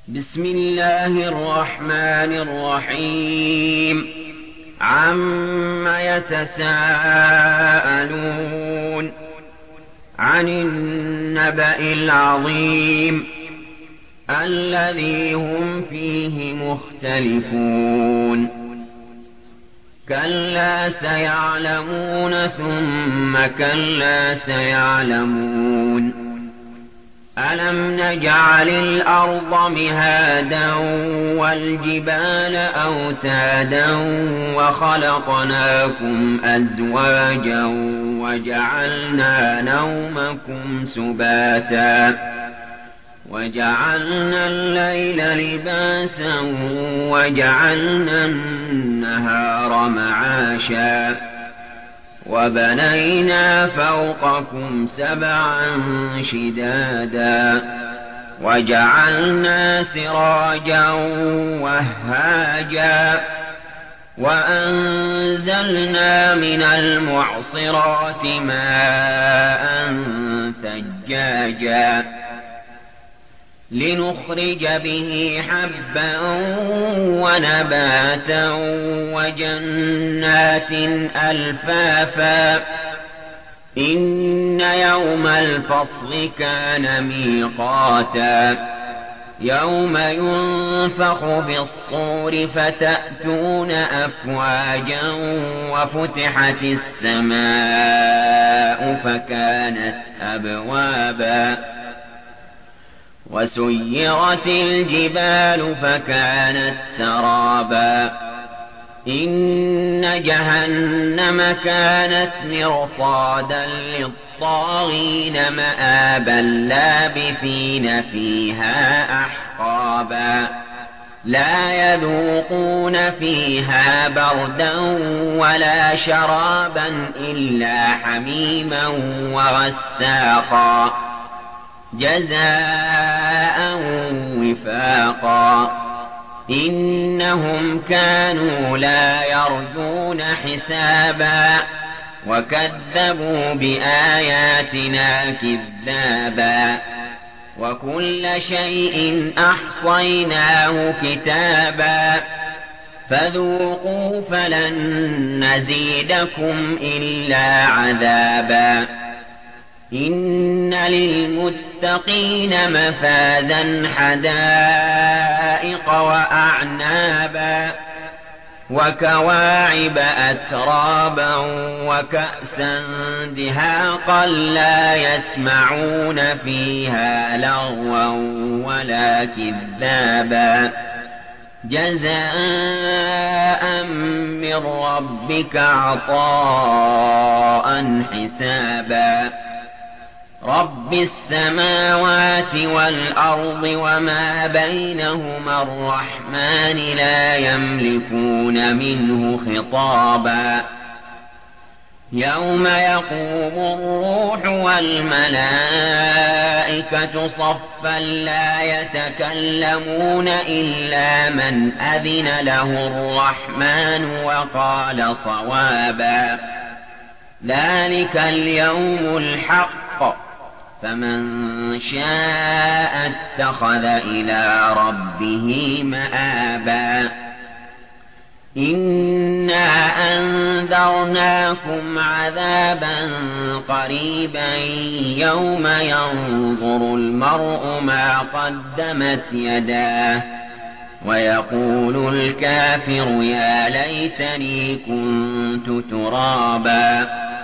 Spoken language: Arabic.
بسم الله الرحمن الرحيم عم يتساءلون عن النبأ العظيم الذي هم فيه مختلفون كلا سيعلمون ثم كلا سيعلمون ألم نجعل الأرض مهادا والجبال أوتادا وخلقناكم أزواجا وجعلنا نومكم سباتا وجعلنا الليل لباسا وجعلنا النهار معاشا وبنينا فوقكم سبعا شدادا وجعلنا سراجا وهاجا وأنزلنا من المعصرات ماء ثجاجا لنخرج به حبا ونباتا وجنات ألفافا إن يوم الفصل كان ميقاتا يوم ينفخ بالصور فتأتون أفواجا وفتحت السماء فكانت أبوابا وسيرت الجبال فكانت سرابا إن جهنم كانت مرصادا للطاغين مآبا لابثين فيها أحقابا لا يذوقون فيها بردا ولا شرابا إلا حميما وغساقا جزاء وفاقا إنهم كانوا لا يرجون حسابا وكذبوا بآياتنا كذابا وكل شيء أحصيناه كتابا فذوقوا فلن نزيدكم إلا عذابا إن للمتقين مفازا حدائق وأعنابا وكواعب أترابا وكأسا دهاقا لا يسمعون فيها لغوا ولا كذابا جزاء من ربك عطاء حسابا رب السماوات والأرض وما بينهما الرحمن لا يملكون منه خطابا يوم يقوم الروح والملائكة صفا لا يتكلمون إلا من أذن له الرحمن وقال صوابا ذلك اليوم الحق فمن شاء اتخذ إلى ربه مآبا إنا أنذرناكم عذابا قريبا يوم ينظر المرء ما قدمت يداه ويقول الكافر يا ليتني كنت ترابا